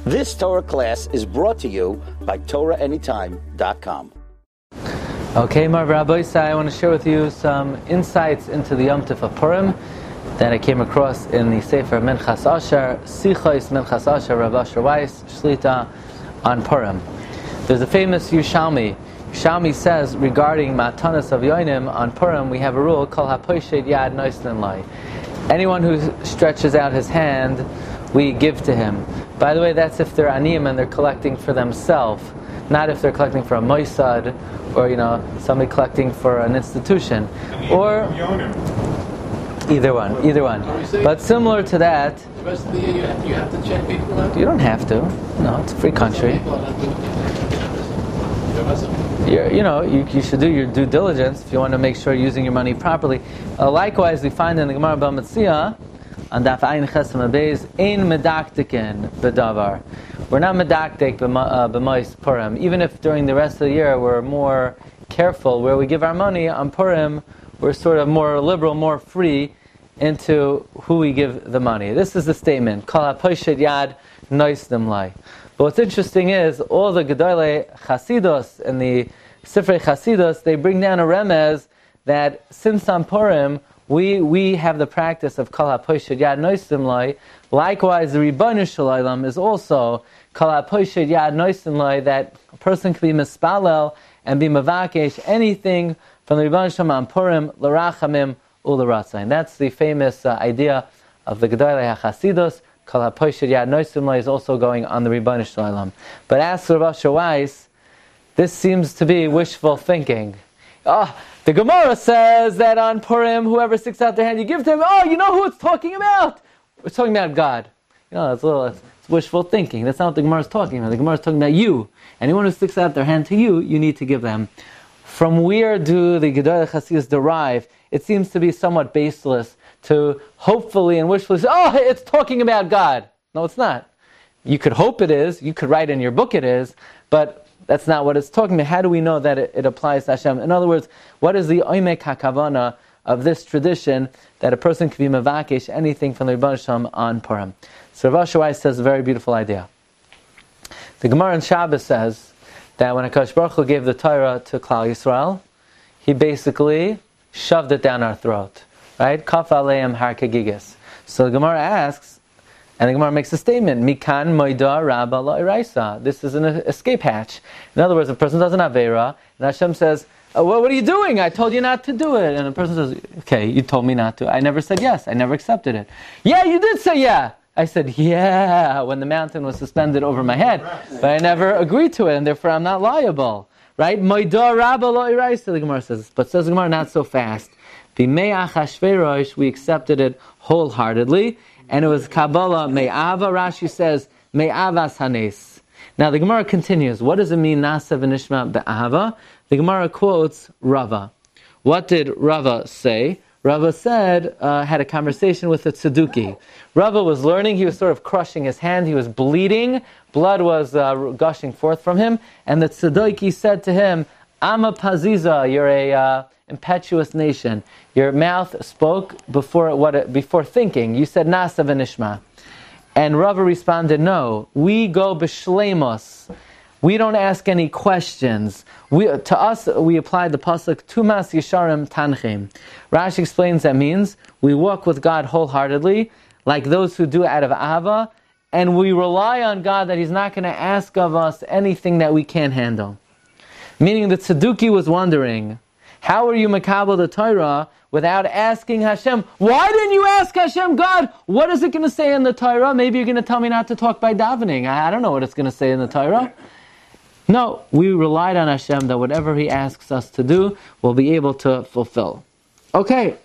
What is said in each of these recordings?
This Torah class is brought to you by TorahAnytime.com. Okay, Marv Rabbi, I want to share with you some insights into the Yom Tov of Purim that I came across in the Sefer Minchas Asher, Sichos Minchas Asher, Rav Asher Weiss, Shlita on Purim. There's a famous Yerushalmi. Yerushalmi says regarding Matanas of Yoinim on Purim, we have a rule called Hapoished Yad Noisnin Lai. Anyone who stretches out his hand, we give to him. By the way, that's if they're aniyim and they're collecting for themselves, not if they're collecting for a moisad or somebody collecting for an institution, or either one. But similar to that, the rest of the year you have to check people out. You don't have to. No, it's a free country. You should do your due diligence if you want to make sure you're using your money properly. Likewise, we find in the Gemara B'Metzia on Daf Ayin Chesam Abeis, Ein medaktikin b'davar. We're not medaktik b'mois Purim. Even if during the rest of the year we're more careful where we give our money, on Purim we're sort of more liberal, more free into who we give the money. This is the statement. Kol hapoished yad noisnim lai. But what's interesting is all the Gedolei Chasidus and the Sifrei Chasidus, they bring down a remez that since on Purim we have the practice of Kol hapoished yad noisnim lai. Likewise, the Ribono Shel Olam is also Kol hapoished yad noisnim lai, that a person can be mispalel and be mavakesh anything from the Ribono Shel Olam on Purim l'rachamim u'l'ratzayin. That's the famous idea of the Gedolei HaChasidus. Kol hapoished yad noisnim lai is also going on the Ribono Shel Olam. But as for Rav Asher Weiss, this seems to be wishful thinking. The Gemara says that on Purim, whoever sticks out their hand, you give to him. You know who it's talking about? It's talking about God. It's wishful thinking. That's not what the Gemara is talking about. The Gemara is talking about you. Anyone who sticks out their hand to you, you need to give them. From where do the Gedolei Chasidus derive? It seems to be somewhat baseless to hopefully and wishfully say, it's talking about God. No, it's not. You could hope it is. You could write in your book it is. But that's not what it's talking about. How do we know that it applies to Hashem? In other words, what is the oimek hakavana of this tradition that a person can be mavakesh anything from the Ribono Shel Olam on Purim? So Rav Asher Weiss says a very beautiful idea. The Gemara in Shabbos says that when HaKadosh Baruch Hu gave the Torah to Klal Yisrael, He basically shoved it down our throat. Right? Kaf aleim har kegigis. So the Gemara asks, and the Gemara makes a statement, Mikan moida rabba la'iraisa. This is an escape hatch. In other words, a person does an aveira, and Hashem says, what are you doing? I told you not to do it. And the person says, okay, you told me not to. I never said yes. I never accepted it. Yeah, you did say yeah. I said, yeah, when the mountain was suspended over my head. But I never agreed to it, and therefore I'm not liable. Right? Moida rabba la'iraisa, the Gemara says. But says the Gemara, not so fast. B'mei Achashverosh, we accepted it wholeheartedly. And it was Kabbalah Me'ava. Rashi says Me'avas Hanes. Now the Gemara continues. What does it mean Nasa v'nishma be'ava? The Gemara quotes Rava. What did Rava say? Rava said, had a conversation with the Tzeduki. Rava was learning. He was sort of crushing his hand. He was bleeding. Blood was gushing forth from him. And the Tzeduki said to him, Ama Paziza, you're a impetuous nation. Your mouth spoke before thinking. You said Nasa v'nishma. And Rava responded, no, we go b'shleimus. We don't ask any questions. To us, we apply the pasuk Tumas Yesharim Tanchim. Rashi explains that means we walk with God wholeheartedly, like those who do out of Ahava, and we rely on God that He's not going to ask of us anything that we can't handle. Meaning the Tzeduki was wondering, how are you makabel the Torah without asking Hashem? Why didn't you ask Hashem, God, what is it going to say in the Torah? Maybe you're going to tell me not to talk by davening. I don't know what it's going to say in the Torah. No, we relied on Hashem that whatever He asks us to do, we'll be able to fulfill. Okay.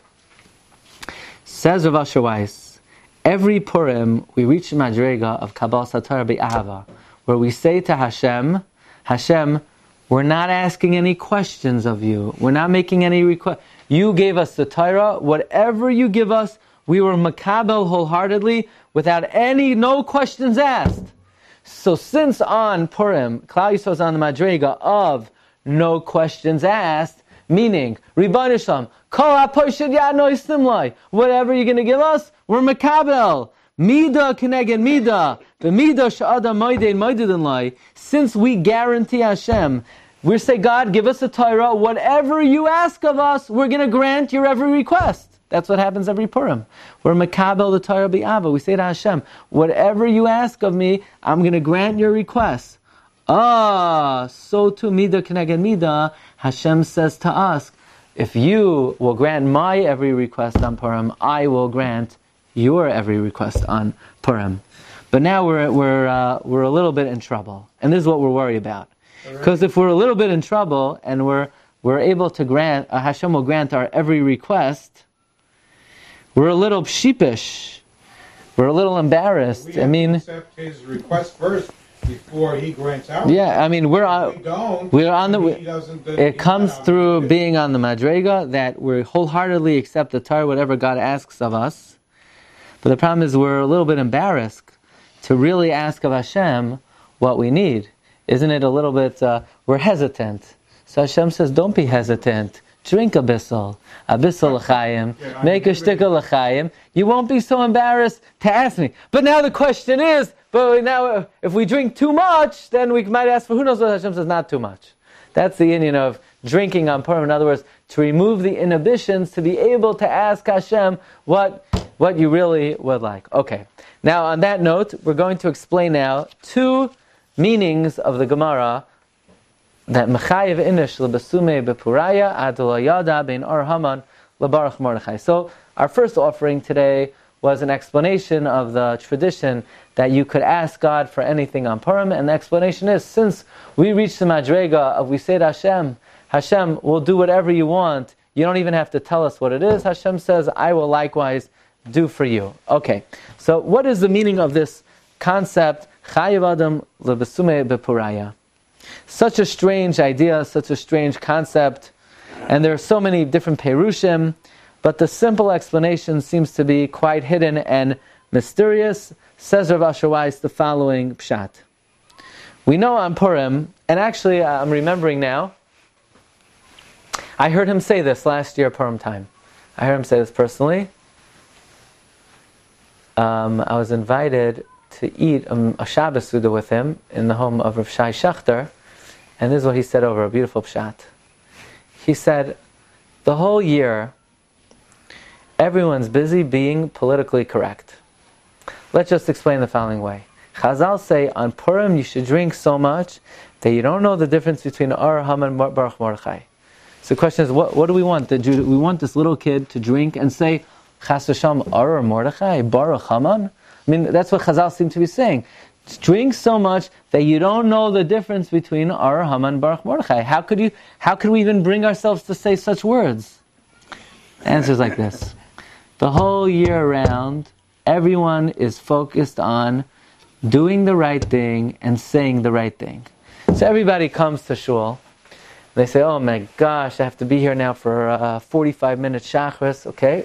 Says Rav Asher Weiss, every Purim we reach the Madrega of Kabbalah Satorah Be'ahava, where we say to Hashem, we're not asking any questions of you. We're not making any requests. You gave us the Torah. Whatever you give us, we were makabel wholeheartedly without no questions asked. So since on Purim, Klal Yisrael is on the Madrega of no questions asked, meaning, Ribono Shel Olam, Kol hapoished yad noisnim lai. Whatever you're going to give us, we're makabel. Mida keneged mida, v'mida sha'ada moedein moededin lai. Since we guarantee Hashem, we say, God, give us a Torah. Whatever you ask of us, we're going to grant your every request. That's what happens every Purim. We're makabel the Torah bi'ava. We say to Hashem, whatever you ask of me, I'm going to grant your request. So to mida keneged mida, Hashem says to us, if you will grant my every request on Purim, I will grant your every request on Purim. But now we're a little bit in trouble, and this is what we're worried about. Because if we're a little bit in trouble and we're able to grant, Hashem will grant our every request, we're a little sheepish. We're a little embarrassed. We have to accept his request first before he grants ours. Yeah, I mean, it comes through being on the Madrega that we wholeheartedly accept the Torah, whatever God asks of us. But the problem is we're a little bit embarrassed to really ask of Hashem what we need. Isn't it a little bit, we're hesitant. So Hashem says, don't be hesitant. Drink a bissel l'chaim, make a shtika l'chaim. You won't be so embarrassed to ask me. But now the question is, but now if we drink too much, then we might ask for who knows what. Hashem says, not too much. That's the union of drinking on Purim. In other words, to remove the inhibitions, to be able to ask Hashem what you really would like. Okay. Now on that note, we're going to explain now two meanings of the Gemara that Mechayev Inish L'Besume Bepuraya Adol Yada Bein Ar Haman L'Baruch Mordechai. So our first offering today was an explanation of the tradition that you could ask God for anything on Purim, and the explanation is, since we reach the Madrega of we say to Hashem, we'll do whatever you want, you don't even have to tell us what it is. Hashem says, I will likewise do for you. Okay, so what is the meaning of this concept, Chayev Adam L'Besume Bepuraya? Such a strange idea, such a strange concept, and there are so many different perushim, but the simple explanation seems to be quite hidden and mysterious. Says Rav Asher Weiss the following pshat. We know on Purim, and actually I'm remembering now, I heard him say this last year Purim time. I heard him say this personally. I was invited to eat a Shabbos Suda with him in the home of Rav Shai Shachter, and this is what he said over a beautiful pshat. He said, the whole year, everyone's busy being politically correct. Let's just explain the following way. Chazal say, on Purim you should drink so much that you don't know the difference between Ar Haman and Baruch Mordechai. So the question is, what do we want? We want this little kid to drink and say, Chas v'sham Ar Mordechai, Baruch Haman? I mean, that's what Chazal seem to be saying. Drink so much that you don't know the difference between Ar Haman and Baruch Mordechai. How could we even bring ourselves to say such words? The answer is like this. The whole year round, everyone is focused on doing the right thing and saying the right thing. So everybody comes to shul. They say, oh my gosh, I have to be here now for 45-minute shachris. Okay.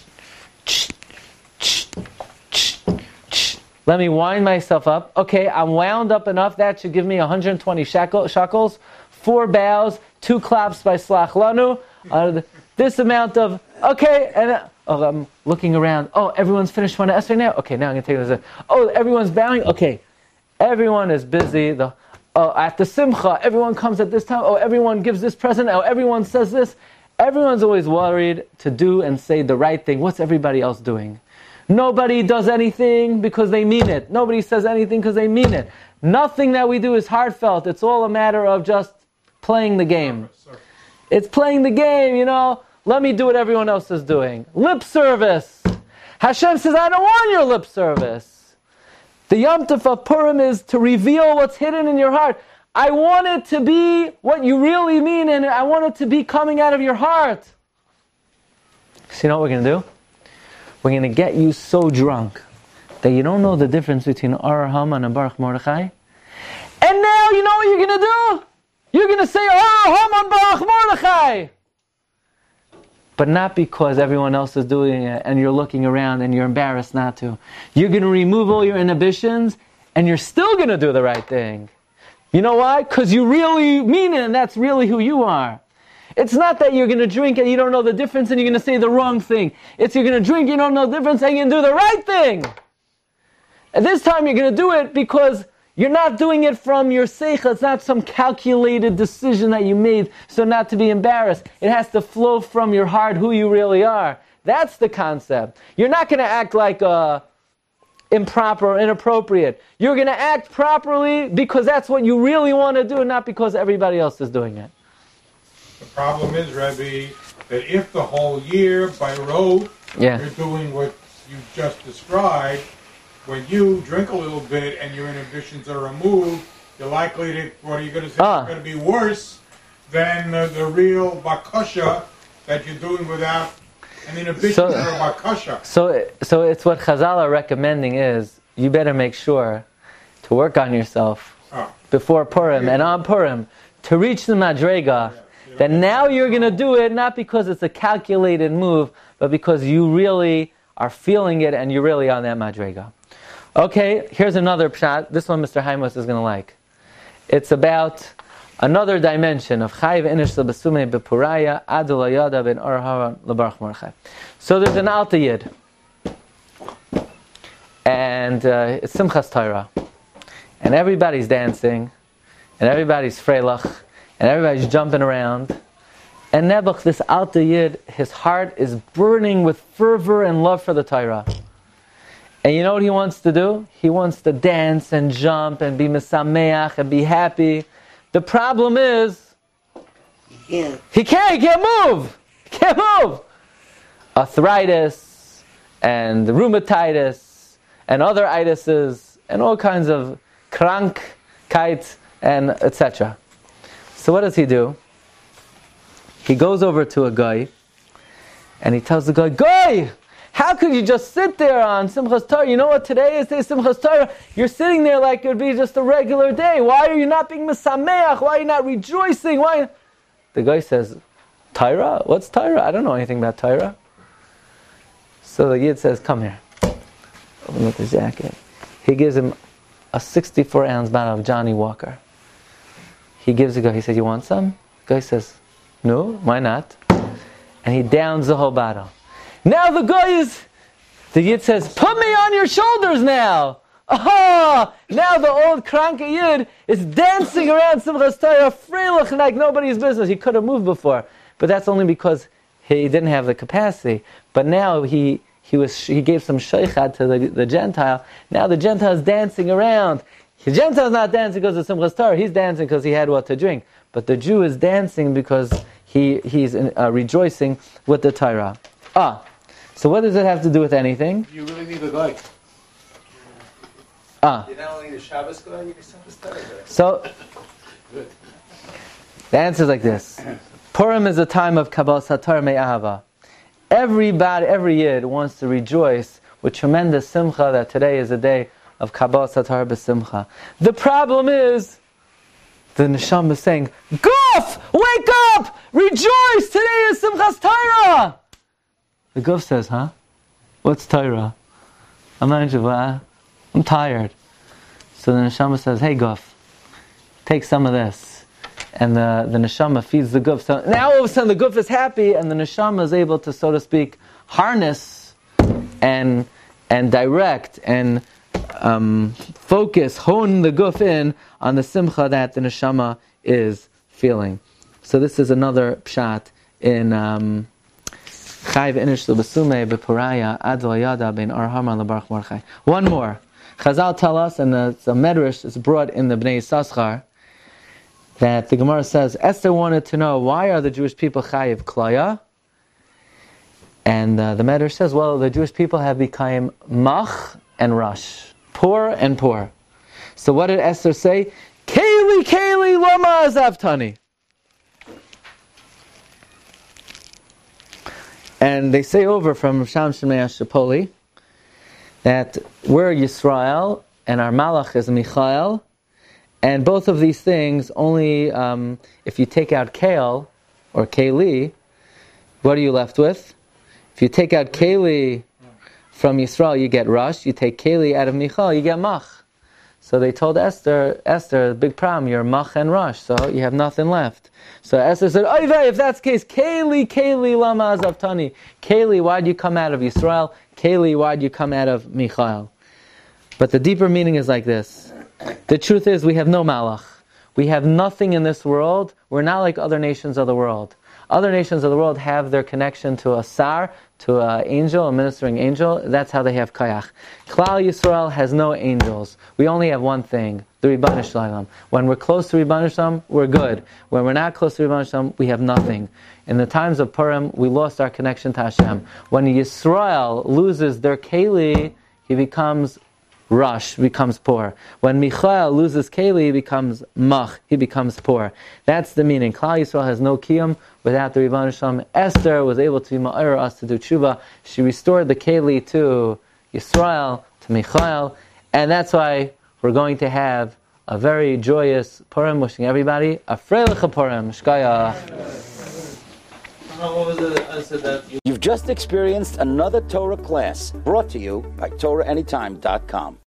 Let me wind myself up. Okay, I'm wound up enough. That should give me 120 shekels, 4 bows, 2 claps by Slach Lanu, this amount of, okay, and I'm looking around. Oh, everyone's finished one essay now? Okay, now I'm going to take this. Oh, everyone's bowing? Okay. Everyone is busy. At the Simcha, everyone comes at this time. Oh, everyone gives this present. Oh, everyone says this. Everyone's always worried to do and say the right thing. What's everybody else doing? Nobody does anything because they mean it. Nobody says anything because they mean it. Nothing that we do is heartfelt. It's all a matter of just playing the game. It's playing the game, Let me do what everyone else is doing. Lip service. Hashem says, I don't want your lip service. The Yom Tov of Purim is to reveal what's hidden in your heart. I want it to be what you really mean, and I want it to be coming out of your heart. So you know what we're going to do? We're going to get you so drunk that you don't know the difference between Ar Haman and Baruch Mordechai. And now you know what you're going to do? You're going to say Ar Haman Baruch Mordechai. But not because everyone else is doing it and you're looking around and you're embarrassed not to. You're going to remove all your inhibitions and you're still going to do the right thing. You know why? Because you really mean it and that's really who you are. It's not that you're going to drink and you don't know the difference and you're going to say the wrong thing. It's you're going to drink, you don't know the difference and you're going to do the right thing. And this time you're going to do it because you're not doing it from your seicha. It's not some calculated decision that you made so not to be embarrassed. It has to flow from your heart who you really are. That's the concept. You're not going to act like improper or inappropriate. You're going to act properly because that's what you really want to do, not because everybody else is doing it. The problem is, Rebbe, that if the whole year by rote you're doing what you just described, when you drink a little bit and your inhibitions are removed, you're likely to, what are you going to say, it's going to be worse than the real bakasha that you're doing without an inhibition or bakasha. So it's what Chazal are recommending is, you better make sure to work on yourself before Purim and on Purim to reach the Madrega. That now you're going to do it not because it's a calculated move, but because you really are feeling it and you're really on that Madrega. Okay, here's another pshat. This one Mr. Haimos is going to like. It's about another dimension of Chayiv Inish L'Basume B'Puraya Adul Ayada Ben Arharan L'Baruch Mordechai. So there's an Alta Yid, and it's Simchas Torah, and everybody's dancing, and everybody's freilach, and everybody's jumping around. And Nebuch, this Alta Yid, his heart is burning with fervor and love for the Torah. And you know what he wants to do? He wants to dance and jump and be mesameach and be happy. The problem is, he can't move. He can't move. Arthritis and rheumatitis and other itises and all kinds of krankheit and etc. So what does he do? He goes over to a guy and he tells the guy, "Guy, how could you just sit there on Simchas Torah? You know what today is? Today's Simchas Torah. You're sitting there like it would be just a regular day. Why are you not being mesameach? Why are you not rejoicing? Why?" The guy says, "Torah? What's Torah? I don't know anything about Torah." So the Yid says, "Come here." Open up the jacket. He gives him a 64-ounce bottle of Johnny Walker. He gives the guy, he said, "You want some?" The guy says, "No, why not?" And he downs the whole bottle. Now the Yid says, "Put me on your shoulders now." Now the old kranke Yid is dancing around Simchas Torah, freilich like nobody's business. He could have moved before, but that's only because he didn't have the capacity. But now he gave some sheikhad to the Gentile. Now the Gentile is dancing around. The Gentile's not dancing because of Simchas Torah. He's dancing because he had what to drink. But the Jew is dancing because he's rejoicing with the Torah. So what does it have to do with anything? You really need a guy. You not only need a Shabbos guy, you need a Simchas Torah guy. So the answer is like this. Purim is a time of Kabbalah Satar Me'ahava. Every Yid wants to rejoice with tremendous simcha that today is a day of Kabbalah Satar B'Simcha. The problem is, the Neshama is saying, "Guf, wake up! Rejoice! Today is Simchas Torah!" The Guf says, "Huh? What's Torah? I'm not interested. I'm tired." So the Neshama says, "Hey Guf, take some of this." And the Neshama feeds the Guf. So now all of a sudden the Guf is happy and the Neshama is able to, so to speak, harness and direct and focus, hone the Guf in on the simcha that the Neshama is feeling. So this is another pshat in Chayiv Inish L'Basume B'Puraya Adol Ayada Ben Arhaman L'Baruch Mordechai. One more. Chazal tell us, and the Medrash is brought in the Bnei Yissaschar, that the Gemara says, Esther wanted to know, why are the Jewish people Chayiv Klaya? And the Medrash says, well, the Jewish people have become Mach and Rosh. Poor and poor. So what did Esther say? Keli lama azavtani. And they say over from Sham Shemei Shapoli that we're Yisrael and our Malach is Michael, and both of these things only, if you take out Kale or Keli, what are you left with? If you take out Keli from Yisrael, you get Rosh. You take Keli out of Michal, you get Mach. So they told Esther, big problem, you're Mach and Rosh, so you have nothing left. So Esther said, Oy vey, if that's the case, Keli lama azavtani. Keli, why'd you come out of Yisrael? Keli, why'd you come out of Michal? But the deeper meaning is like this. The truth is we have no malach. We have nothing in this world. We're not like other nations of the world. Other nations of the world have their connection to a sar, to an angel, a ministering angel. That's how they have kayach. Klal Yisrael has no angels. We only have one thing, the Ribbon Shalom. When we're close to Ribbon Shalom, we're good. When we're not close to Ribbon Shalom, we have nothing. In the times of Purim, we lost our connection to Hashem. When Yisrael loses their keli, he becomes Rush, becomes poor. When Michael loses keli, he becomes mach, he becomes poor. That's the meaning. Klal Yisrael has no kiyum without the Ribbon Shalom. Esther was able to ma'ir us to do tshuva. She restored the keli to Yisrael, to Michael, and that's why we're going to have a very joyous Purim. Wishing everybody a freilich Purim. Shkaya. You've just experienced another Torah class brought to you by TorahAnytime.com.